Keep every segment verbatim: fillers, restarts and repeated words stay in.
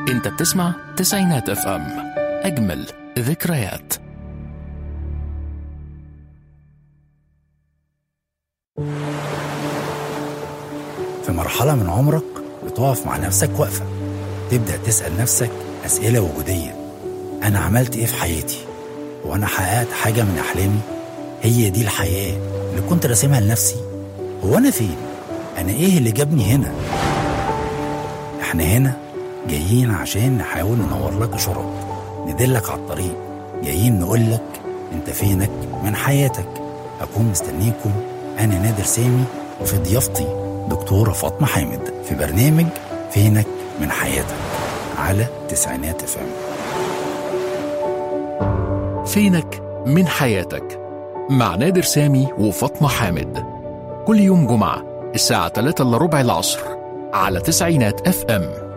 انت بتسمع تسعينات اف ام، اجمل ذكريات. في مرحلة من عمرك بتقف مع نفسك وقفة، تبدأ تسأل نفسك أسئلة وجودية. أنا عملت إيه في حياتي؟ وأنا حققت حاجة من أحلامي؟ هي دي الحياة اللي كنت راسمها لنفسي؟ هو أنا فين؟ أنا إيه اللي جابني هنا؟ إحنا هنا جايين عشان نحاول ننور لك إشارات، ندلك على الطريق، جايين نقولك أنت فينك من حياتك. أكون مستنيكم أنا نادر سامي، وفي ضيافتي دكتورة فاطمة حامد في برنامج فينك من حياتك على تسعينات اف ام. فينك من حياتك مع نادر سامي وفاطمة حامد، كل يوم جمعة الساعة ثلاثة إلا ربع العصر على تسعينات اف ام.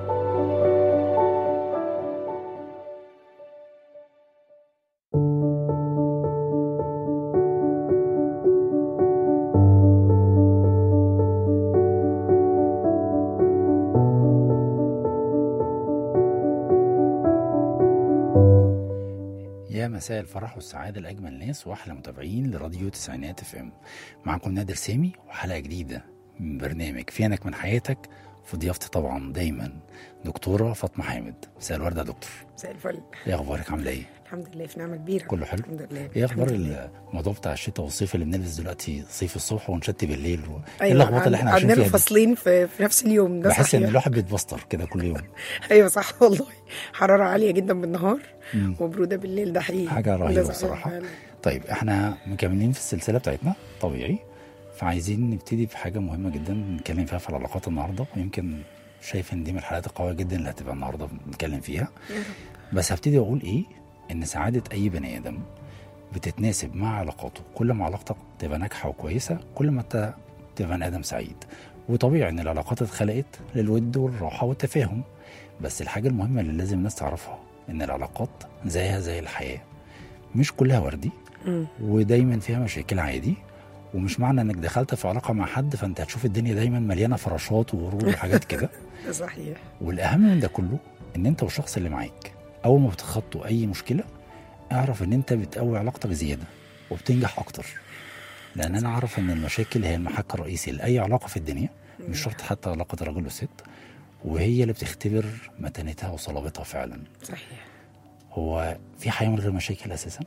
يا مساء الفرح والسعادة لأجمل ناس وأحلى متابعين لراديو تسعينات اف ام. معكم نادر سامي وحلقة جديدة من برنامج فينك من حياتك، في ضيافتي طبعا دايما دكتورة فاطمة حامد. مساء الورد يا دكتور. مساء الفل. ايه اخبارك؟ عامله ايه؟ الحمد لله في نعمة كبيرة. كله حلو الحمد لله. ايه اخبار الحمد الموضوع بتاع الشتاء والصيف اللي بنلبس دلوقتي صيف الصبح ونشتي بالليل و... أيوة، ايه اللخبطه اللي احنا عايشين عندنا فيها دي؟ فاصلين في, في نفس اليوم ده. بحس صحيح. ان الواحد بيتبسطر كده كل يوم. ايوه صح والله، حرارة عالية جدا بالنهار مم. وبرودة بالليل، ده حقيقي حاجه رهيبه ده صحيح بصراحه. فعلا. طيب احنا مكملين في السلسله بتاعتنا طبيعي، فعايزين نبتدي بحاجه مهمه جدا نتكلم فيها في العلاقات النهارده، ويمكن شايف ان دي من الحلقات القويه جدا اللي هتبقى النهارده بنتكلم فيها. بس هبتدي اقول ايه، ان سعاده اي بني ادم بتتناسب مع علاقاته. كل ما علاقتك تبقى ناجحه وكويسه كل ما انت تبقى بني ادم سعيد. وطبيعي ان العلاقات اتخلقت للود والراحه والتفاهم، بس الحاجه المهمه اللي لازم الناس تعرفها ان العلاقات زيها زي الحياه، مش كلها وردي مم. ودايما فيها مشاكل عادي. ومش معنى انك دخلت في علاقه مع حد فانت هتشوف الدنيا دايما مليانه فراشات وورود وحاجات كده. ده صحيح. والاهم من ده كله ان انت والشخص اللي معاك اول ما بتخطوا اي مشكله اعرف ان انت بتقوي علاقتك زياده وبتنجح اكتر. لان انا عارف ان المشاكل هي المحك الرئيسي لاي علاقه في الدنيا، مش شرط حتى علاقه الرجل والست، وهي اللي بتختبر متانتها وصلابتها فعلا. صحيح. هو في حياه من غير مشاكل اساسا؟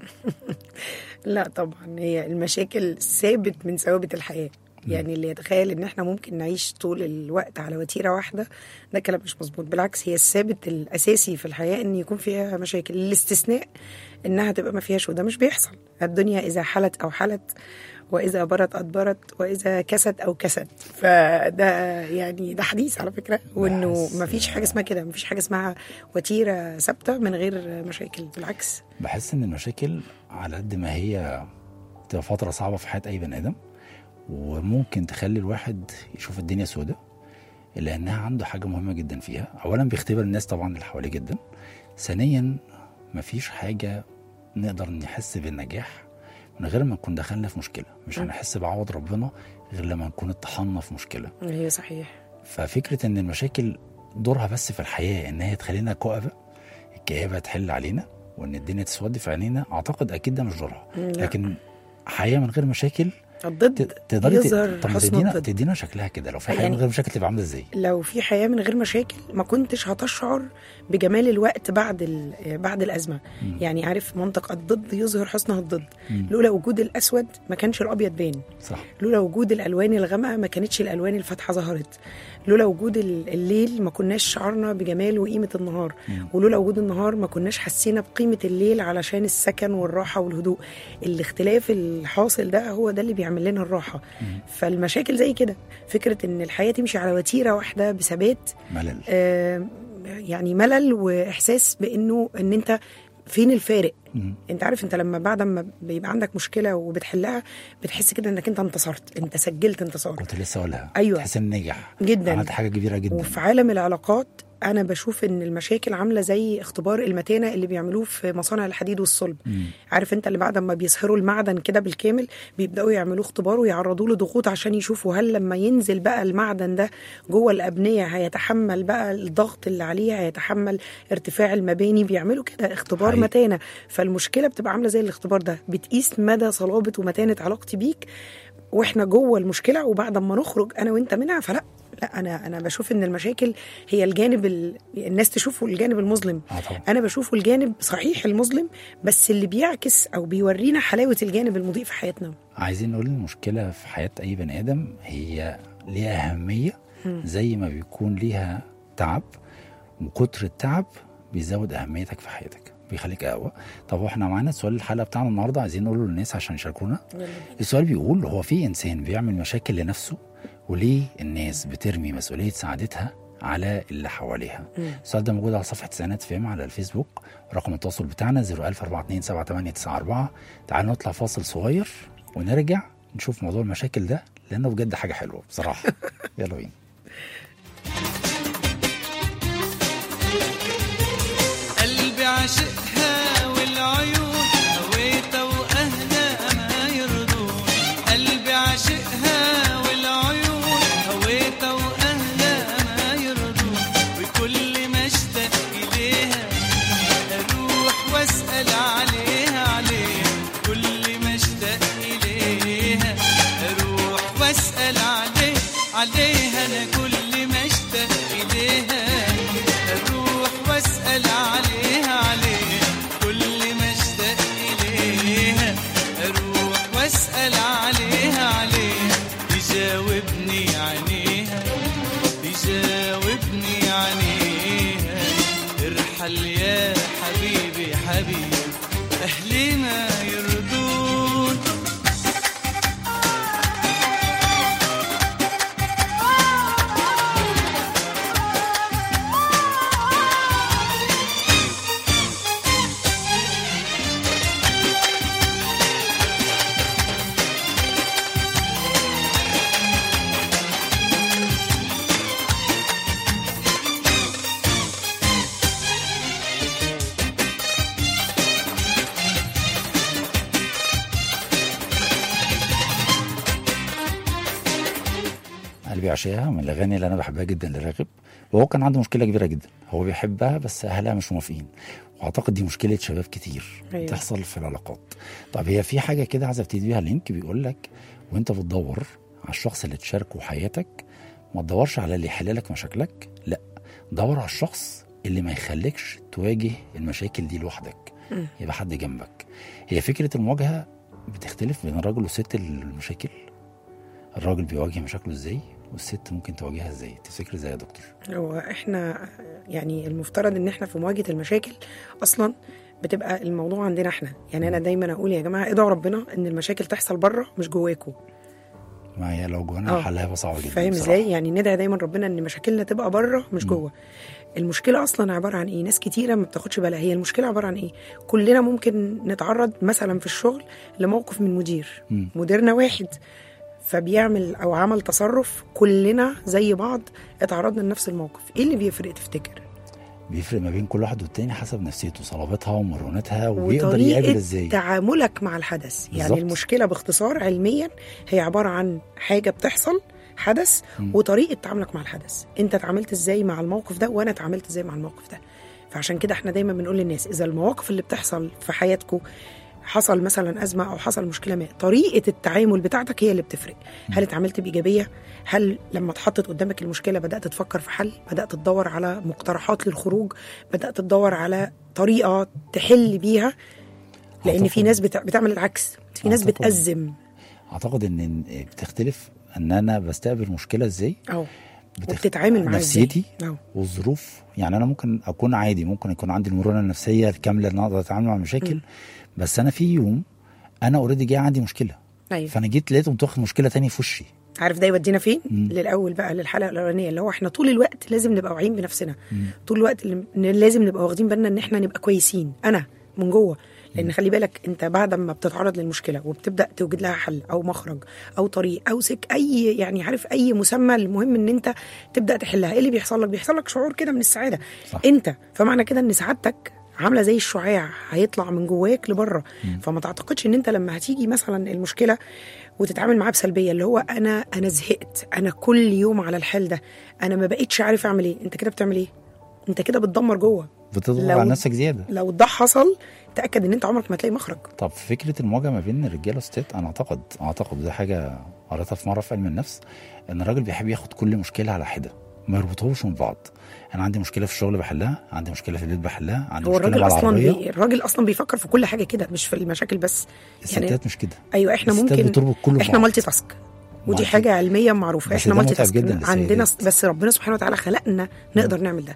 لا طبعا، هي المشاكل ثابت من ثوابت الحياة. يعني اللي يتخيل ان احنا ممكن نعيش طول الوقت على وتيرة واحدة ده كلام مش مظبوط. بالعكس، هي الثابت الاساسي في الحياة ان يكون فيها مشاكل، الاستثناء انها تبقى ما فيهاش، وده مش بيحصل. الدنيا اذا حلت او حلت، واذا برت ادبرت، واذا كست او كست. فده يعني ده حديث على فكرة، وانه ما فيش حاجة اسمها كده، ما فيش حاجة اسمها وتيرة ثابتة من غير مشاكل. بالعكس، بحس ان المشاكل على قد ما هي تبقى فتره صعبه في حياه اي بني ادم، وممكن تخلي الواحد يشوف الدنيا سودة، إلا أنها عنده حاجة مهمة جدا فيها. أولا بيختبر الناس طبعا اللي حواليه جدا. ثانيا مفيش حاجة نقدر نحس بالنجاح من غير ما نكون دخلنا في مشكلة. مش هنحس بعوض ربنا غير لما نكون اتحلنا في مشكلة. هي صحيح. ففكرة أن المشاكل دورها بس في الحياة إن هي تخلينا كؤبة، الكآبة تحل علينا وأن الدنيا تسود في عينينا، أعتقد أكيد ده مش دورها. لكن حياة من غير مشاكل الضد تقدري يظهر حسن تدينا الضد. تدينا شكلها كده. لو في حياه يعني من غير مشاكل تبقى عامله ازاي؟ لو في حياه من غير مشاكل ما كنتش هتشعر بجمال الوقت بعد بعد الازمه. مم. يعني عارف منطق الضد يظهر حسنه الضد. مم. لولا وجود الاسود ما كانش الابيض باين. صح. لولا وجود الالوان الغامقه ما كانتش الالوان الفاتحه ظهرت. لولا وجود الليل ما كناش شعرنا بجمال وقيمه النهار. مم. ولولا وجود النهار ما كناش حسينا بقيمه الليل علشان السكن والراحه والهدوء. الاختلاف الحاصل ده هو ده اللي بيعمل لنا الراحه. مم. فالمشاكل زي كده، فكرة ان الحياة تمشي على وتيرة واحدة بثبات، ملل. آه يعني ملل واحساس بانه ان انت فين الفارق. مم. انت عارف، انت لما بعد ما بيبقى عندك مشكلة وبتحلها بتحس كده انك انت انتصرت، انت سجلت انتصار. كنت لسه اقولها. ايوه، تحس ان نجح جدا، عملت حاجة كبيرة جدا. وفي عالم العلاقات انا بشوف ان المشاكل عامله زي اختبار المتانه اللي بيعملوه في مصانع الحديد والصلب. مم. عارف انت اللي بعد ما بيصهروا المعدن كده بالكامل بيبداوا يعملوه اختبار ويعرضوه له ضغوط عشان يشوفوا هل لما ينزل بقى المعدن ده جوه الابنيه هيتحمل بقى الضغط اللي عليه، هيتحمل ارتفاع المباني. بيعملوا كده اختبار حقيقي. متانه. فالمشكله بتبقى عامله زي الاختبار ده، بتقيس مدى صلابه ومتانه علاقتي بيك واحنا جوه المشكله، وبعد ما نخرج انا وانت منها. فلا لا انا انا بشوف ان المشاكل هي الجانب ال... الناس تشوفه الجانب المظلم. آه طبعا. انا بشوفه الجانب صحيح المظلم، بس اللي بيعكس او بيورينا حلاوه الجانب المضيء في حياتنا. عايزين نقول المشكله في حياه اي بني ادم هي ليها اهميه زي ما بيكون ليها تعب، وكتر التعب بيزود اهميتك في حياتك، بيخليك اقوى. طب احنا معانا سؤال الحلقه بتاعنا النهارده عايزين نقوله للناس عشان يشاركونا. السؤال بيقول هو في انسان بيعمل مشاكل لنفسه، وليه الناس بترمي مسؤوليه سعادتها على اللي حواليها؟ السؤال ده موجود على صفحه تسعينات فيم على الفيسبوك. رقم التواصل بتاعنا صفر ألف أربعة اتنين سبعة تمانية تسعة أربعة. تعالوا نطلع فاصل صغير ونرجع نشوف موضوع المشاكل ده لانه بجد حاجه حلوه بصراحه. يلا بينا. قلبي عاشقها والعيون هويتها واهلها ما يرضون. قلبي عاشقها والعيون هويتها واهلها ما يرضون. وكل ما اشتاق اليها اروح واسال عليها عليها. كل ما اشتاق اليها اروح واسال عليها عليها. انا كل ما اشتاق اليها اروح واسال عليها عليها. كل ما اشتاق اليها اروح واسال عليها عليها. يجاوبني عينيها يجاوبني عينيها. ارحل يا حبيبي حبيبي اهلي ما يرضون. قلبي عشاها من الاغاني اللي انا بحبها جدا لراغب. وهو كان عنده مشكله كبيره جدا، هو بيحبها بس اهلها مش موافقين، واعتقد دي مشكله شباب كتير أيوة. بتحصل في العلاقات. طب هي في حاجه كده عايزه ابتدي بيها لينك بيقول لك وانت بتدور على الشخص اللي تشاركه حياتك ما تدورش على اللي يحل لك مشاكلك، لا دور على الشخص اللي ما يخليكش تواجه المشاكل دي لوحدك، يبقى حد جنبك. هي فكره المواجهه بتختلف بين الراجل والست. المشاكل الراجل بيواجه مشاكله ازاي والست ممكن تواجهها ازاي؟ تفتكر ازاي يا دكتور؟ هو احنا يعني المفترض ان احنا في مواجهه المشاكل اصلا بتبقى الموضوع عندنا احنا. يعني انا دايما اقول يا جماعه ادعوا ربنا ان المشاكل تحصل بره مش جواكم. ما هي لو جوانا حلها هيبقى صعب جدا. فاهم ازاي؟ يعني ندعي دايما ربنا ان مشاكلنا تبقى بره مش جوه. المشكله اصلا عباره عن ايه؟ ناس كتيره ما بتاخدش بالها. هي المشكله عباره عن ايه؟ كلنا ممكن نتعرض مثلا في الشغل لموقف من مدير م. مديرنا واحد فبيعمل او عمل تصرف، كلنا زي بعض اتعرضنا لنفس الموقف. ايه اللي بيفرق تفتكر؟ بيفرق ما بين كل واحد والتاني حسب نفسيته، صلابتها ومرونتها، وبيقدر يقابل ازاي تعاملك مع الحدث. بالزبط. يعني المشكله باختصار علميا هي عباره عن حاجه بتحصل، حدث، م. وطريقه تعاملك مع الحدث. انت اتعاملت ازاي مع الموقف ده وانا اتعاملت ازاي مع الموقف ده. فعشان كده احنا دايما بنقول للناس اذا المواقف اللي بتحصل في حياتكم حصل مثلا أزمة أو حصل مشكلة ما، طريقة التعامل بتاعتك هي اللي بتفرق. هل اتعاملت بإيجابية؟ هل لما اتحطت قدامك المشكلة بدأت تفكر في حل؟ بدأت تدور على مقترحات للخروج؟ بدأت تدور على طريقة تحل بيها؟ لأن في ناس بتعمل العكس، في ناس بتأزم. أعتقد أن بتختلف أن أنا بستقبل مشكلة إزاي أو وبتتعامل مع نفسيتي والظروف. يعني أنا ممكن أكون عادي، ممكن يكون عندي المرونة النفسية الكاملة أن أقدر أتعامل مع المشاكل، م. بس أنا في يوم أنا أوريدي جاي عندي مشكلة، أيوة. فأنا جيت لقيت متوخ مشكلة تانية في وشي. عارف ده يودينا فين؟ مم. للأول بقى للحلقة الأولانية اللي هو إحنا طول الوقت لازم نبقى واعيين بنفسنا. مم. طول الوقت لازم نبقى واخدين بالنا إن إحنا نبقى كويسين. أنا من جوه لان خلي بالك انت بعد ما بتتعرض للمشكله وبتبدا توجد لها حل او مخرج او طريق او سك اي يعني عارف اي مسمى، المهم ان انت تبدا تحلها. ايه اللي بيحصل لك؟ بيحصل لك شعور كده من السعاده صح. انت فمعنى كده ان سعادتك عامله زي الشعاع هيطلع من جواك لبره. فما تعتقدش ان انت لما هتيجي مثلا المشكله وتتعامل معاها بسلبيه، اللي هو انا انا زهقت، انا كل يوم على الحال ده، انا ما بقيتش عارف اعمل ايه. انت كده بتعمل ايه؟ انت كده بتدمر جوه، بتضغط على نفسك زياده. لو ده حصل تاكد ان انت عمرك ما هتلاقي مخرج. طب فكره المواجهه ما بين الرجاله والستات، انا اعتقد اعتقد ده حاجه قريتها في مره في علم النفس، ان الراجل بيحب ياخد كل مشكله على حده ما يربطوش من بعض. انا عندي مشكله في الشغل بحلها، عندي مشكله في البيت بحلها، عندي هو مشكله الراجل مع اصلا العربيه. بي... الراجل اصلا بيفكر في كل حاجه كده، مش في المشاكل بس. الستات يعني مش كده. ايوه احنا ممكن بتربط كله احنا مالتي تاسك، ودي حاجه علميا معروفه. احنا مالتي تاسك عندنا، بس ربنا سبحانه وتعالى خلقنا نقدر م. نعمل ده،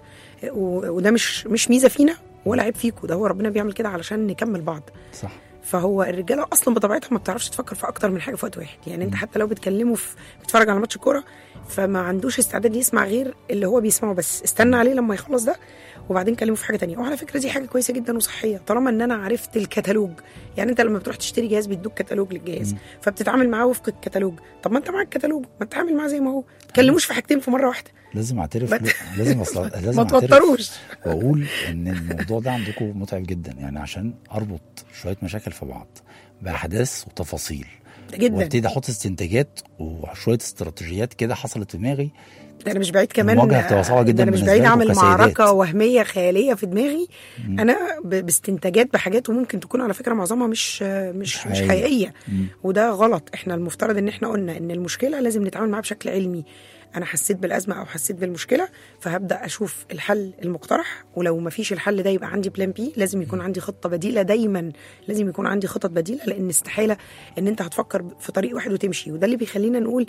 وده مش مش ميزه فينا ولا عيب فيكم، ده هو ربنا بيعمل كده علشان نكمل بعض. صح. فهو الرجاله اصلا بطبيعتها ما بتعرفش تفكر في اكتر من حاجه في وقت واحد. يعني انت حتى لو بتكلمه في بتتفرج على ماتش كوره، فما عندوش استعداد يسمع غير اللي هو بيسمعه بس. استنى عليه لما يخلص ده وبعدين كلمه في حاجه تانية. وعلى فكره دي حاجه كويسه جدا وصحيه طالما ان انا عرفت الكتالوج. يعني انت لما بتروح تشتري جهاز بيدوك كتالوج للجهاز، م. فبتتعامل معاه وفق الكتالوج. طب ما انت معاك كتالوج، ما تتعامل معاه زي ما هو، ما تكلموش في حاجتين في مره واحده. لازم اعترف بت... لازم أصلا... لازم ما توتروش واقول ان الموضوع ده عندكم متعب جدا، يعني عشان اربط شويه مشاكل في بعض باحداث وتفاصيل جدا، وابتدي احط استنتاجات وشويه استراتيجيات كده حصلت في دماغي. ده انا مش بعيد كمان، ده انا مش بعيد اعمل معركه وهميه خياليه في دماغي م. انا باستنتاجات بحاجات وممكن تكون على فكره معظمها مش مش مش حقيقيه، وده غلط. احنا المفترض ان احنا قلنا ان المشكله لازم نتعامل معاها بشكل علمي. انا حسيت بالازمه او حسيت بالمشكله، فهبدا اشوف الحل المقترح، ولو ما فيش الحل ده يبقى عندي بلان بي. لازم يكون عندي خطه بديله، دايما لازم يكون عندي خطط بديله، لان استحاله ان انت هتفكر في طريق واحد وتمشي. وده اللي بيخلينا نقول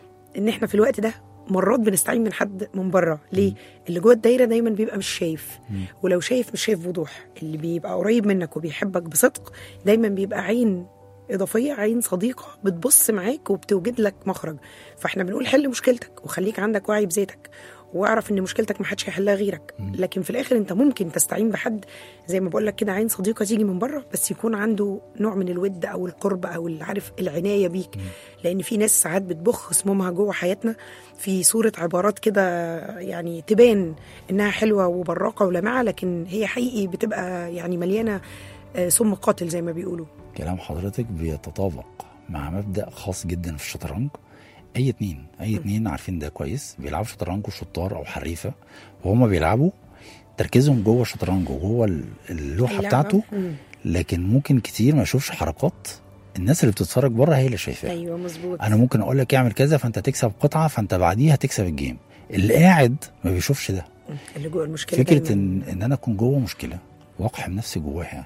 ان احنا في الوقت ده مرات بنستعين من حد من بره. ليه؟ اللي جوه الدايره دايما بيبقى مش شايف، ولو شايف مش شايف بوضوح. اللي بيبقى قريب منك وبيحبك بصدق دايما بيبقى عين إضافية، عين صديقة بتبص معاك وبتوجد لك مخرج. فاحنا بنقول حل مشكلتك وخليك عندك وعي بذاتك، واعرف ان مشكلتك ما حدش هيحلها غيرك. لكن في الاخر انت ممكن تستعين بحد زي ما بقول لك كده، عين صديقة تيجي من بره، بس يكون عنده نوع من الود او القرب او العارف العناية بيك. لان في ناس ساعات بتبخ سمومها جوه حياتنا في صورة عبارات كده يعني تبان انها حلوة وبراقة ولمعة، لكن هي حقيقي بتبقى يعني مليانة سم قاتل زي ما بيقولوا. كلام حضرتك بيتطابق مع مبدأ خاص جدا في الشطرنج. اي اتنين اي اتنين عارفين ده كويس، بيلعبوا شطرنج وشطار او حريفة، وهم بيلعبوا تركيزهم جوه الشطرنج وجوه اللوحة بتاعته، لكن ممكن كتير ما يشوفش حركات الناس اللي بتتفرج بره هي اللي شايفاها. ايوه مظبوط. انا ممكن اقول لك اعمل كذا فانت تكسب قطعة، فانت بعديها تكسب الجيم. اللي قاعد ما بيشوفش ده، اللي جوه المشكلة. فكرة ان, إن انا اكون جوه مشكلة واقحم نفسي جواها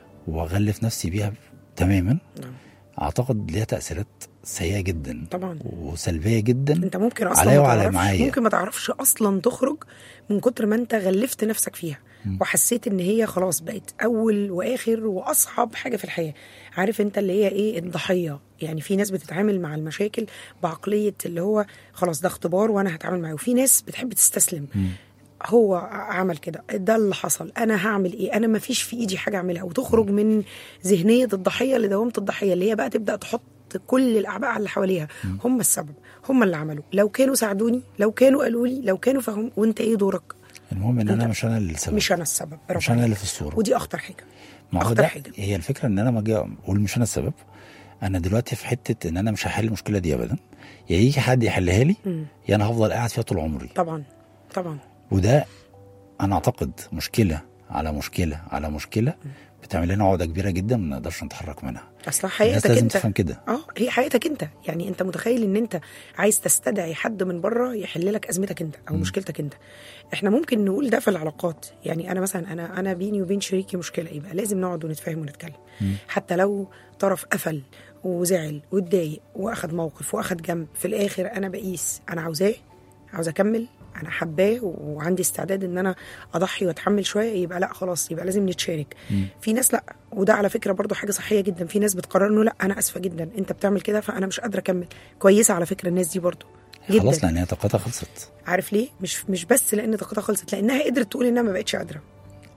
واغلف نفسي بيها تماما، نعم. اعتقد ليها تاثيرات سيئه جدا طبعا وسلبيه جدا. انت ممكن اصلا عليا وعلى معايا، ممكن ما تعرفش اصلا تخرج من كتر ما انت غلفت نفسك فيها، م. وحسيت ان هي خلاص بقت اول واخر واصعب حاجه في الحياه. عارف انت اللي هي ايه؟ الضحيه. يعني في ناس بتتعامل مع المشاكل بعقليه اللي هو خلاص ده اختبار وانا هتعامل معاه، وفي ناس بتحب تستسلم. م. هو عمل كده، ده اللي حصل، انا هعمل ايه؟ انا ما فيش في ايدي حاجه اعملها. وتخرج من ذهنيه الضحيه لدوامه الضحيه، اللي هي بقى تبدا تحط كل الاعباء على اللي حواليها. هم السبب، هم اللي عملوا، لو كانوا ساعدوني، لو كانوا قالوا لي، لو كانوا فهموا. وانت ايه دورك؟ المهم ان انا مش انا اللي السبب، مش انا السبب، مش انا اللي في الصوره. ودي اخطر حاجه. اخطر حاجه هي الفكره ان انا ما اجي اقول مش انا السبب. انا دلوقتي في حته ان انا مش هحل المشكله دي ابدا، يا يجي حد يحلها لي يا انا هفضل قاعد فيها طول عمري. طبعا طبعا. وده انا اعتقد مشكله على مشكله على مشكله بتعمل لنا عقده كبيره جدا ما نقدرش نتحرك منها. اصلا حياتك لازم انت تفهم كده. اه هي حياتك انت. يعني انت متخيل ان انت عايز تستدعي حد من بره يحل لك ازمتك انت او م. مشكلتك انت. احنا ممكن نقول ده في العلاقات. يعني انا مثلا انا انا بيني وبين شريكي مشكله، يبقى لازم نقعد ونتفاهم ونتكلم، م. حتى لو طرف قفل وزعل واتضايق واخد موقف واخد جنب. في الاخر انا بقيس انا عاوزاه، عاوز اكمل، انا حباه وعندي استعداد ان انا اضحي واتحمل شويه، يبقى لا خلاص، يبقى لازم نتشارك. م. في ناس لا، وده على فكره برضو حاجه صحيه جدا. في ناس بتقرر انه لا انا اسفه جدا انت بتعمل كده فانا مش قادره اكمل. كويسه على فكره الناس دي برضو جدا. خلاص لان هي طاقتها خلصت. عارف ليه؟ مش مش بس لان طاقتها خلصت، لانها قدرت تقول انها ما بقتش قادره.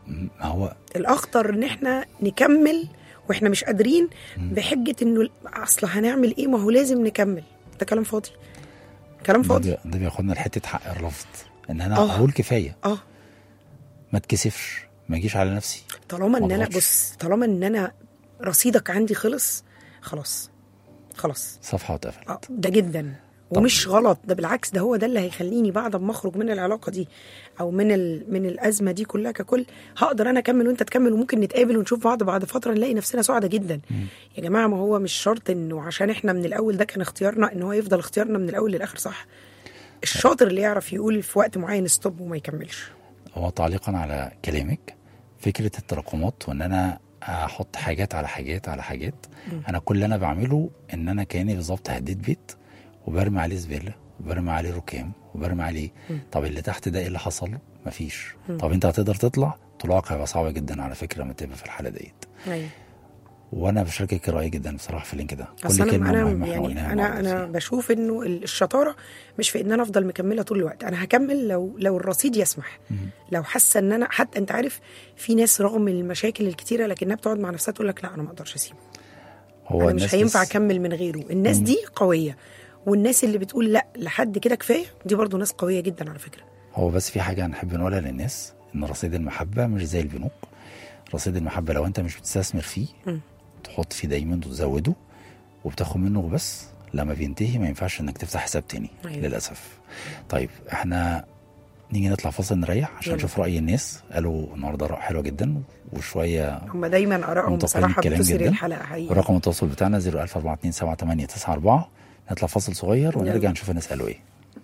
ما هو الاخطر ان احنا نكمل واحنا مش قادرين بحجه انه اصل هنعمل ايه، ما هو لازم نكمل. ده كلام فاضي، كلام فاضي. ده, ده بياخدنا لحته حق الرفض، ان انا آه. اقول كفايه، اه ما اتكسفش، ما اجيش على نفسي. طالما ان ما انا أضغطش. بص طالما ان انا رصيدك عندي خلص، خلاص خلاص صفحه واتقفلت. آه. ده جدا ومش غلط، ده بالعكس، ده هو ده اللي هيخليني بعد ما اخرج من العلاقه دي او من ال... من الازمه دي كلها ككل، هقدر انا اكمل وانت تكمل، وممكن نتقابل ونشوف بعض بعد فتره نلاقي نفسنا سعداء جدا. م. يا جماعه ما هو مش شرط انه عشان احنا من الاول ده كان اختيارنا ان هو يفضل اختيارنا من الاول للاخر، صح؟ الشاطر اللي يعرف يقول في وقت معين ستوب وما يكملش. هو تعليقا على كلامك، فكره التراكمات وان انا احط حاجات على حاجات على حاجات، م. انا كل اللي انا بعمله ان انا كاني بالظبط هديت بيت وبرمي عليه زباله وبرمي عليه ركام وبرمي عليه. م. طب اللي تحت ده ايه اللي حصل له؟ مفيش. م. طب انت هتقدر تطلع؟ طلوعك هيبقى صعب جدا على فكره لما تبقى في الحاله ديت. ايوه. وانا بشاركك رايي جدا بصراحه في اللينك ده. كل كلمه أنا مهمه يعني احنا انا انا بشوف انه الشطاره مش في ان انا افضل مكمله طول الوقت. انا هكمل لو لو الرصيد يسمح. م. لو حاسه ان انا حتى انت عارف في ناس رغم المشاكل الكتيره لكنها بتقعد مع نفسها تقول لك لا انا ما اقدرش اسيبه، هو انا مش هينفع اكمل من غيره. الناس م. دي قويه، والناس اللي بتقول لا لحد كده كفايه دي برضو ناس قويه جدا على فكره. هو بس في حاجه هنحب نقولها للناس، ان رصيد المحبه مش زي البنوك. رصيد المحبه لو انت مش بتستثمر فيه م. تحط فيه دايما وتزوده وبتاخد منه بس، لما بينتهي ما ينفعش انك تفتح حساب تاني. أيوة. للاسف. طيب احنا نيجي نطلع فاصل نريح عشان نشوف راي الناس. قالوا النهارده اراء حلوه جدا وشويه هم دايما ارائهم بصراحه بتثير الحلقه حقيقي. رقم التواصل بتاعنا صفر ألف أربعة اتنين سبعة تمانية تسعة أربعة. نطلع فاصل صغير ونرجع يلا. نشوف الناس قالوا ايه.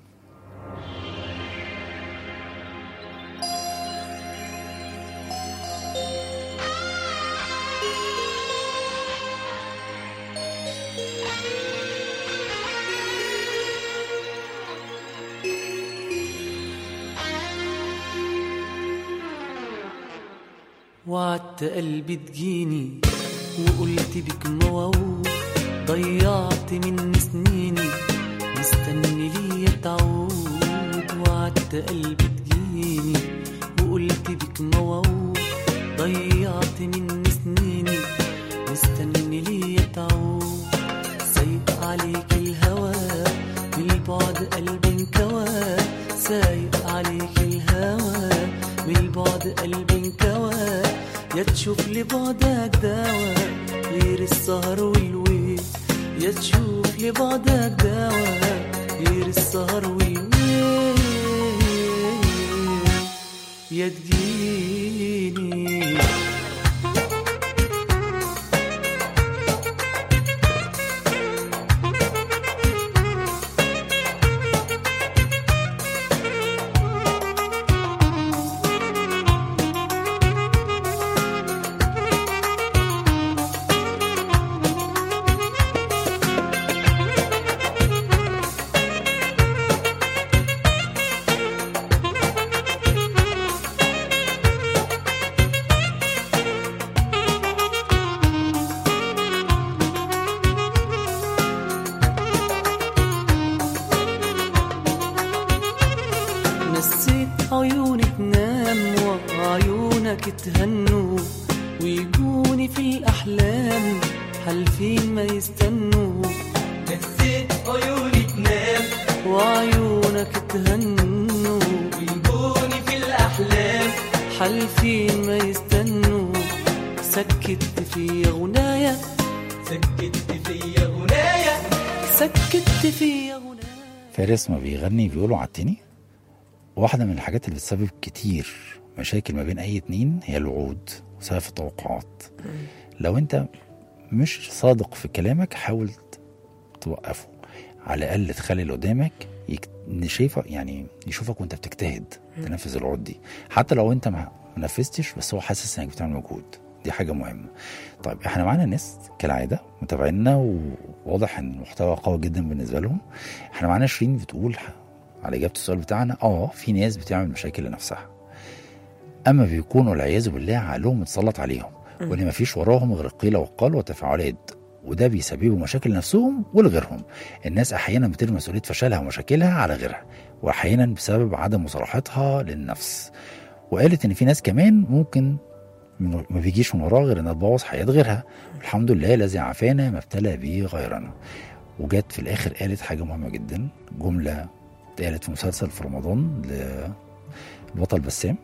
وعدت قلبي تجيني وقلت بك موعود، ضيعت من سنيني مستني ليا تعود. وعدت قلبي تجيني وقلت بك موعود، ضيعت من سنيني مستني ليا تعود. سايق عليك الهوى من البعد قلبي انكوى، سايق عليك الهوى من البعد قلبي انكوى. يا تشوف لي بعدك دواء غير السهر والويل، يا تشوف لي بعدك دواء غير السهر والويل، يا تجيني تهنوا ويجوني في الأحلام حالفين ما يستنوا. نسيت عيوني تنام وعيونك تهنوا ويجوني في الأحلام حالفين ما يستنوا. سكت في غنايا سكت في غنايا سكت في غنايا. فارس ما بيغني بيقولوا عدتني. واحدة من الحاجات اللي بتسبب كتير مشاكل ما بين اي اتنين هي الوعود وسقف التوقعات. لو انت مش صادق في كلامك حاول توقفه، على الاقل تخلي اللي قدامك يك... شايفه يعني يشوفك وانت بتجتهد تنفذ الوعود دي، حتى لو انت ما نفذتش بس هو حاسس انك بتعمل مجهود. دي حاجه مهمه. طيب احنا معانا ناس كالعاده متابعينا وواضح ان المحتوى قوي جدا بالنسبه لهم. احنا معانا شيرين بتقول على اجابه السؤال بتاعنا اه في ناس بتعمل مشاكل لنفسها، اما بيكونوا العياذ بالله عقلهم متسلط عليهم وان ما فيش وراهم غير قيل وقال وتفاعلات، وده بيسببوا مشاكل لنفسهم ولغيرهم. الناس احيانا بترمي مسؤوليه فشلها ومشاكلها على غيرها، واحيانا بسبب عدم مصالحتها للنفس، وقالت ان في ناس كمان ممكن من ما بيجيش من وراها غير انها تبوظ حياه غيرها. الحمد لله الذي عافانا ما ابتلى به غيرنا. وجت في الاخر قالت حاجه مهمه جدا، جمله اتقالت في مسلسل في رمضان للبطل بسام،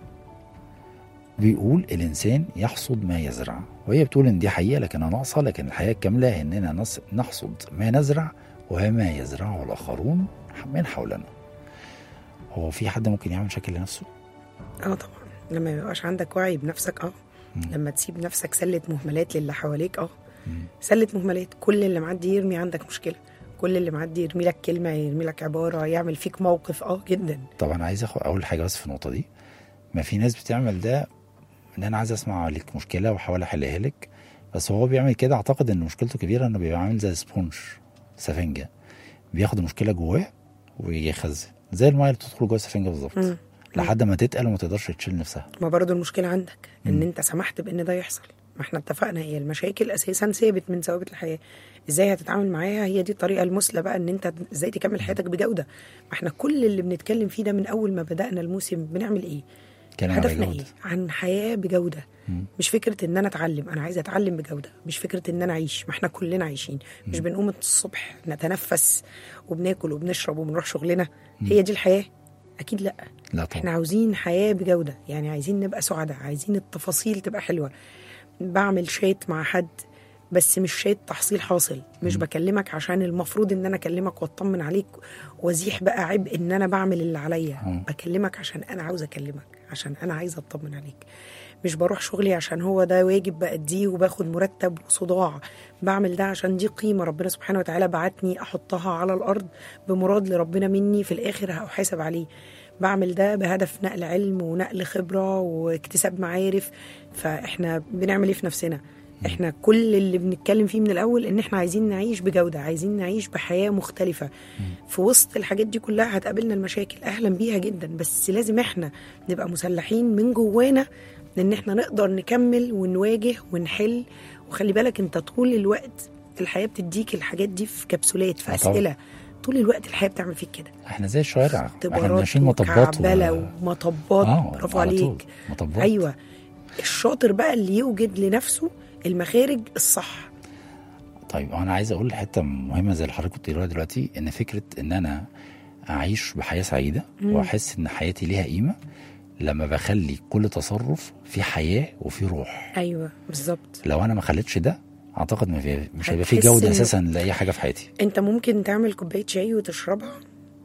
بيقول الانسان يحصد ما يزرع. وهي بتقول ان دي حقيقه لكنها ناقصه، لكن الحقيقه الكامله اننا نحصد ما نزرع وما يزرعه الاخرون من حولنا. هو في حد ممكن يعمل شكل لنفسه؟ اه طبعا، لما يبقاش عندك وعي بنفسك، اه مم. لما تسيب نفسك سلة مهملات للي حواليك، اه سلة مهملات. كل اللي معدي يرمي عندك مشكلة، كل اللي معدي يرمي لك كلمة، يرمي لك عبارة، يعمل فيك موقف. اه جدا. طبعا عايز اقول حاجة بس في النقطة دي، ما في ناس بتعمل ده ان انا عايز اسمع عليك مشكلة واحاول احلها لك، بس هو بيعمل كده اعتقد ان مشكلته كبيرة، انه بيبقى عامل زي سبونج، سفنجة، بياخد المشكلة جواه ويخزن زي الماء اللي بتدخل جوه السفنجة بالظبط لحد ما تتقل وما تقدرش تشيل نفسها. ما برضو المشكلة عندك ان مم. انت سمحت بان ده يحصل. ما احنا اتفقنا هي المشاكل اساسا ثابت من ثوابت الحياة، ازاي هتتعامل معاها هي دي الطريقة المثلى بقى ان انت ازاي تكمل حياتك بجودة. ما احنا كل اللي بنتكلم فيه ده من اول ما بدأنا الموسم بنعمل ايه؟ هدفنا ايه؟ عن حياة بجودة. مم. مش فكرة ان انا اتعلم، انا عايزة اتعلم بجودة، مش فكرة ان انا اعيش. ما احنا كلنا عايشين، مش مم. بنقوم الصبح نتنفس وبناكل وبنشرب وبنروح شغلنا. مم. هي دي الحياة؟ اكيد لا. لا طبعا. احنا عاوزين حياة بجودة، يعني عايزين نبقى سعداء، عايزين التفاصيل تبقى حلوة. بعمل شات مع حد بس مش شات تحصيل حاصل، مش م. بكلمك عشان المفروض ان انا اكلمك واطمن عليك وازيح بقى عبء ان انا بعمل اللي عليا. بكلمك عشان انا عاوز اكلمك، عشان انا عايزه اطمن عليك. مش بروح شغلي عشان هو ده واجب بأديه وباخد مرتب وصداع. بعمل ده عشان دي قيمة ربنا سبحانه وتعالى بعتني أحطها على الأرض بمراد لربنا مني، في الآخر هأحاسب عليه. بعمل ده بهدف نقل علم ونقل خبرة واكتساب معارف. فإحنا بنعمل إيه في نفسنا؟ إحنا كل اللي بنتكلم فيه من الأول إن إحنا عايزين نعيش بجودة، عايزين نعيش بحياة مختلفة. في وسط الحاجات دي كلها هتقابلنا المشاكل، أهلا بيها جدا، بس لازم إحنا نبقى مسلحين من جوانا لأن إحنا نقدر نكمل ونواجه ونحل. وخلي بالك أنت طول الوقت الحياة بتديك الحاجات دي في كبسولات، في أسئلة. طول الوقت الحياة بتعمل فيك كده. احنا زي الشوارع، احنا ماشيين مطبات و... ومطبات. آه برافو عليك. مطبات. أيوة. الشاطر بقى اللي يوجد لنفسه المخارج الصح. طيب أنا عايز أقول حتة مهمة زي اللي حضرتك كنت بتقولها دلوقتي، إن فكرة إن أنا أعيش بحياة سعيدة مم. وأحس إن حياتي ليها قيمة لما بخلي كل تصرف في حياة وفي روح. أيوة بالظبط. لو أنا ما خليتش ده أعتقد ما في مش هيبقى في جودة أساسا لأي حاجة في حياتي. أنت ممكن تعمل كوباية شاي وتشربها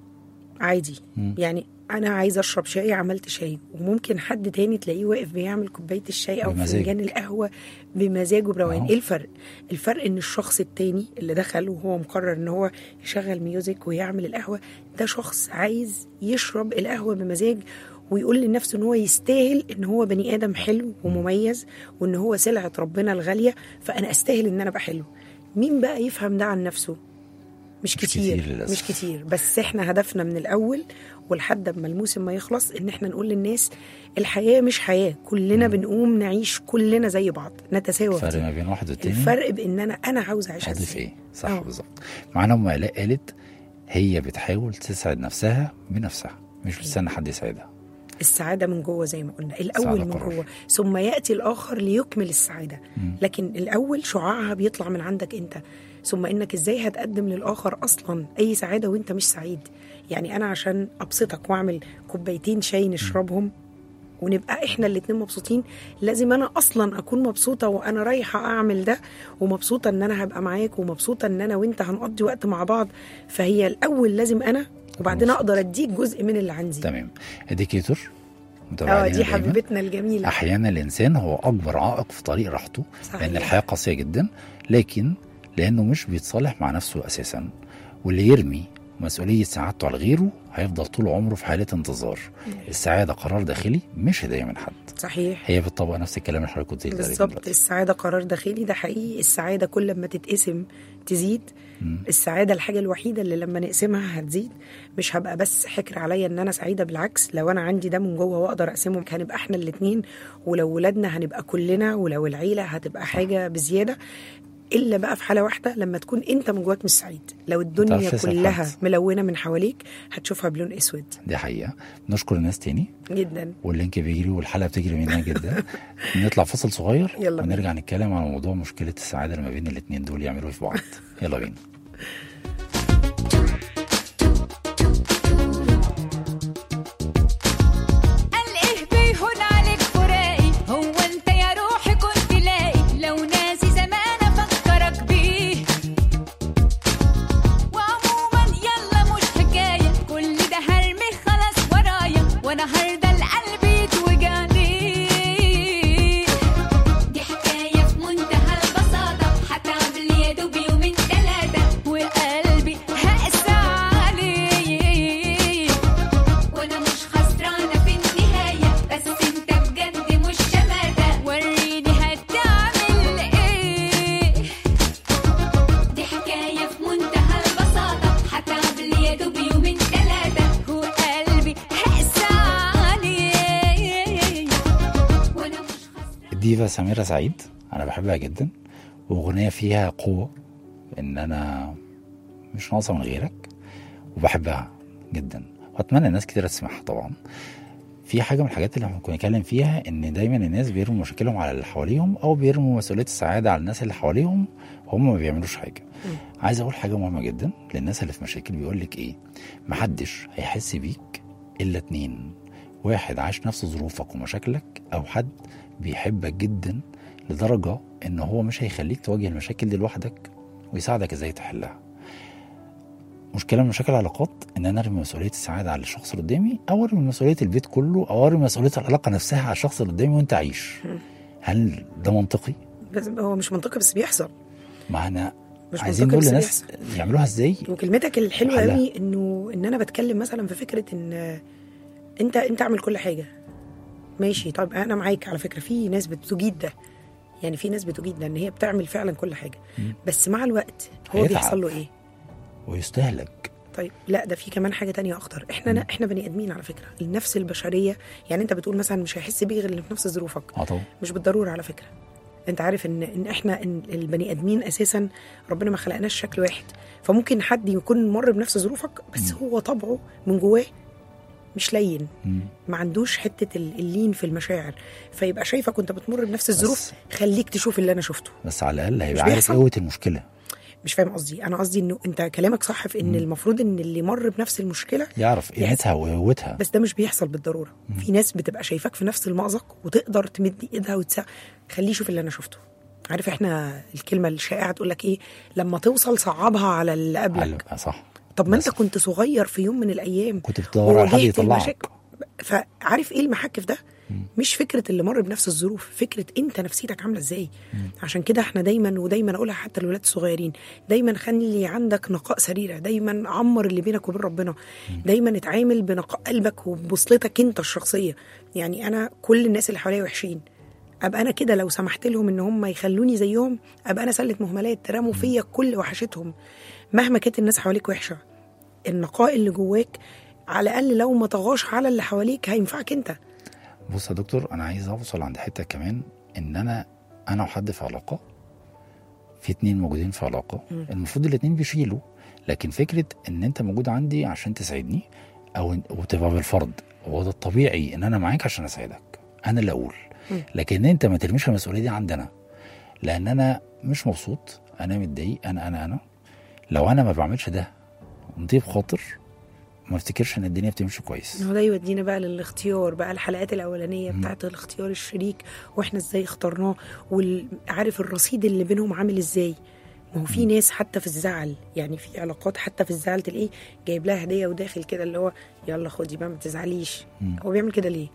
عادي. مم. يعني أنا عايزة أشرب شاي، عملت شاي، وممكن حد تاني تلاقيه واقف بيعمل كوباية الشاي أو فنجان القهوة بمزاجه بروقان. إيه الفرق؟ الفرق إن الشخص التاني اللي دخل وهو مقرر إن هو يشغل ميوزك ويعمل القهوة، ده شخص عايز يشرب القهوة بمزاج ويقول لنفسه إن هو يستاهل، إن هو بني آدم حلو ومميز، وإن هو سلعة ربنا الغالية، فأنا أستاهل إن أنا أبقى حلو. مين بقى يفهم ده عن نفسه؟ مش, مش كتير, كتير مش كتير. بس احنا هدفنا من الأول ولحد ما الموسم ما يخلص إن احنا نقول للناس الحياة مش حياة كلنا مم. بنقوم نعيش كلنا زي بعض، نتساوى. الفرق ما بين واحد والتاني، الفرق بإن أنا أنا عاوز أعيش ازاي. ايه صح أوه. بالظبط. معانا أم علاء قالت هي بتحاول تسعد نفسها بنفسها، مش بتستنى حد يساعدها. السعادة من جوه زي ما قلنا، الأول من جوه ثم يأتي الآخر ليكمل السعادة. مم. لكن الأول شعاعها بيطلع من عندك أنت، ثم إنك إزاي هتقدم للآخر أصلا أي سعادة وإنت مش سعيد. يعني أنا عشان أبسطك وأعمل كوبايتين شاي نشربهم ونبقى إحنا الاتنين مبسوطين، لازم أنا أصلا أكون مبسوطة وأنا رايحة أعمل ده، ومبسوطة إن أنا هبقى معاك، ومبسوطة إن أنا وإنت هنقضي وقت مع بعض. فهي الأول لازم أنا، وبعدين أقدر أديك جزء من اللي عندي. تمام. إديكيتور اه دي حبيبتنا الجميلة. أحيانا الإنسان هو أكبر عائق في طريق راحته، لأن الحياة قاسية جدا، لكن لأنه مش بيتصالح مع نفسه أساسا، واللي يرمي مسؤولية سعادته على غيره هيفضل طول عمره في حالة انتظار. السعادة قرار داخلي مش هدية من حد. صحيح. هي بتطبق نفس الكلام اللي حضرتك قلت بالظبط. السعادة قرار داخلي، ده حقيقي. السعادة كل ما تتقسم تزيد. مم. السعادة الحاجة الوحيدة اللي لما نقسمها هتزيد. مش هبقى بس حكر عليا ان انا سعيدة، بالعكس لو انا عندي ده من جوه واقدر اقسمه هنبقى احنا الاتنين، ولو ولادنا هنبقى كلنا، ولو العيلة هتبقى حاجة بزيادة. الا بقى في حاله واحده، لما تكون انت من جواك مش سعيد. لو الدنيا كلها ملونه من حواليك هتشوفها بلون اسود. دي حقيقه. نشكر الناس تاني جدا، واللينك بيجري والحلقه بتجري مننا جدا. نطلع فصل صغير يلا ونرجع نتكلم عن موضوع مشكله السعاده اللي ما بين الاثنين دول يعملوا في بعض. يلا بينا. ديفا سميرة سعيد أنا بحبها جدا، وأغنية فيها قوة إن أنا مش ناقصة من غيرك، وبحبها جدا وأتمنى الناس كتير تسمعها. طبعا في حاجة من الحاجات اللي احنا كنا نتكلم فيها إن دايما الناس بيرموا مشاكلهم على اللي حواليهم أو بيرموا مسؤولية السعادة على الناس اللي حواليهم وهم ما بيعملوش حاجة. م. عايز أقول حاجة مهمة جدا للناس اللي في مشاكل، بيقولك إيه؟ محدش هيحس بيك إلا اتنين، واحد عاش نفس ظروفك ومشاكلك، أو حد بيحبك جدا لدرجة إن هو مش هيخليك تواجه المشاكل دي لوحدك ويساعدك إزاي تحلها. مشكلة من مشاكل العلاقات إن أنا أرمي مسؤولية السعادة على الشخص اللي قدامي، أو أرمي مسؤولية البيت كله، أو أرمي مسؤولية العلاقة نفسها على الشخص اللي قدامي وأنت عايش. هل ده منطقي؟ بس هو مش منطقي، بس بيحصل. معنا عايزين نقول للناس يعملوها إزاي. وكلمتك الحلوة قوي إنه إن أنا بتكلم مثلا في فكرة إن أنت أنت أعمل كل حاجة ماشي. طيب أنا معاك على فكرة، في ناس بتجيد ده، يعني في ناس بتجيد ده إن هي بتعمل فعلا كل حاجة، م. بس مع الوقت هو بيحصل له إيه؟ ويستهلك. طيب لا، ده في كمان حاجة تانية أخطر. إحنا م. إحنا بني آدمين على فكرة، النفس البشرية. يعني أنت بتقول مثلا مش هيحس بيه غير اللي في نفس ظروفك، مش بالضرورة على فكرة. أنت عارف إن إن إحنا إن البني آدمين أساسا ربنا ما خلقناش شكل واحد، فممكن حد يكون مر بنفس ظروفك بس م. هو طبعه من جواه مش لين، مم. ما عندوش حتة اللين في المشاعر، فيبقى شايفك وانت بتمر بنفس الظروف. خليك تشوف اللي انا شفته، بس على الاقل هيبقى عارف قوة المشكلة. مش فاهم قصدي؟ انا قصدي انه انت كلامك صح في ان مم. المفروض ان اللي مر بنفس المشكلة يعرف قيمتها وقوتها، بس ده مش بيحصل بالضرورة. مم. في ناس بتبقى شايفاك في نفس المأزق وتقدر تمد ايدها وتساعد. خليه يشوف اللي انا شفته. عارف احنا الكلمة الشائعة تقول لك ايه؟ لما توصل صعبها على اللي قبلك. صح. طب ما انت كنت صغير في يوم من الايام، كنت بتدور على حد يطلعك. فعارف ايه المحك في ده؟ مم. مش فكرة اللي مر بنفس الظروف، فكرة انت نفسيتك عاملة ازاي. مم. عشان كده احنا دايما ودايما اقولها حتى للولاد الصغيرين، دايما خلي عندك نقاء سريرة، دايما عمر اللي بينك وبين ربنا. مم. دايما اتعامل بنقاء قلبك وبوصلتك انت الشخصية. يعني انا كل الناس اللي حواليا وحشين، ابقى انا كده لو سمحت لهم ان هم يخلوني زيهم، ابقى انا سلة مهملات رموا فيا كل وحشتهم. مهما كانت الناس حواليك وحشة، النقاء اللي جواك على الأقل لو ما طغاش على اللي حواليك هينفعك انت. بص يا دكتور، انا عايز اوصل عند حته كمان، ان انا انا وحد في علاقه، في اتنين موجودين في علاقه، م. المفروض الاتنين بيشيلوا، لكن فكره ان انت موجود عندي عشان تساعدني او وتبقى بالفرض، هو ده الطبيعي ان انا معاك عشان اساعدك، انا اللي اقول. م. لكن انت ما ترميش المسؤوليه دي عندنا، لان انا مش مبسوط، انا متضايق، انا انا انا لو انا ما بعملش ده نطيب خاطر، ما افتكرش ان الدنيا بتمشي كويس. هو ده يودينا بقى للاختيار، بقى الحلقات الاولانيه بتاعت الاختيار الشريك، واحنا ازاي اخترناه، وعارف الرصيد اللي بينهم عامل ازاي. ما هو في ناس حتى في الزعل، يعني في علاقات حتى في الزعل تلاقيه جايب لها هديه وداخل كده اللي هو يلا خدي بقى ما تزعليش. مم. هو بيعمل كده ليه؟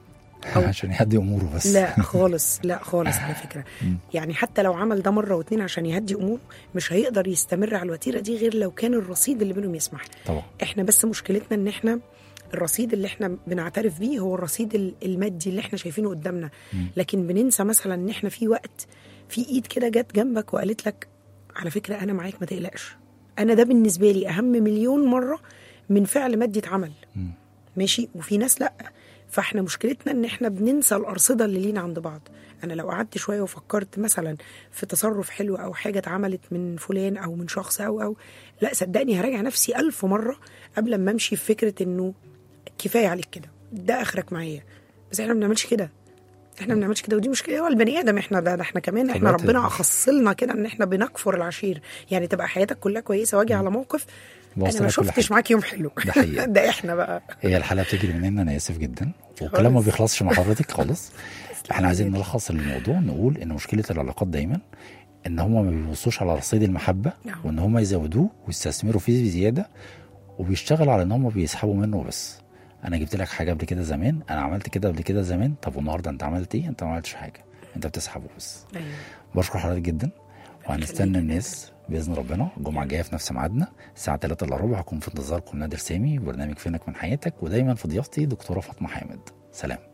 عشان يهدي اموره بس. لا خالص، لا خالص على فكره. يعني حتى لو عمل ده مره واتنين عشان يهدي اموره، مش هيقدر يستمر على الوتيره دي غير لو كان الرصيد اللي بينهم يسمح. طبعا. احنا بس مشكلتنا ان احنا الرصيد اللي احنا بنعترف بيه هو الرصيد المادي اللي احنا شايفينه قدامنا، لكن بننسى مثلا ان احنا في وقت في ايد كده جت جنبك وقالت لك على فكره انا معاك ما تقلقش. انا ده بالنسبه لي اهم مليون مره من فعل مادي اتعمل. ماشي. وفي ناس لا، فاحنا مشكلتنا ان احنا بننسى الارصده اللي لينا عند بعض. انا لو قعدت شويه وفكرت مثلا في تصرف حلو او حاجه اتعملت من فلان او من شخص او او لا صدقني هراجع نفسي ألف مره قبل ما امشي في فكره انه كفايه عليك كده، ده اخرك معايا. بس احنا ما بنعملش كده، احنا ما بنعملش كده، ودي مشكله. هو البني ادم احنا ده, ده احنا كمان احنا ربنا اخصلنا كده ان احنا بنكفر العشير. يعني تبقى حياتك كلها كويسه واجي على موقف انا ما شفتش معاك يوم حلو. ده حقيقي. ده احنا بقى هي الحلقه بتجري مننا، انا اسف جدا والكلام ما بيخلصش مع حضرتك خالص. احنا عايزين نلخص الموضوع، نقول ان مشكله العلاقات دايما ان هم ما بيبصوش على رصيد المحبه، وان هم يزودوه ويستثمروا فيه بزياده، وبيشتغلوا على ان هم بيسحبوا منه بس. انا جبت لك حاجه قبل كده زمان، انا عملت كده قبل كده زمان، طب والنهارده انت عملت ايه؟ انت ما عملتش حاجه، انت بتسحبه بس. أيوة. بشكر حضرتك جدا، وهنستنى الناس باذن ربنا الجمعه الجايه في نفس ميعادنا الساعه ثلاثة الا ربع. هكون في انتظاركم نادر سامي، برنامج فينك من حياتك، ودايما في ضيافتي دكتوره فاطمه حامد. سلام.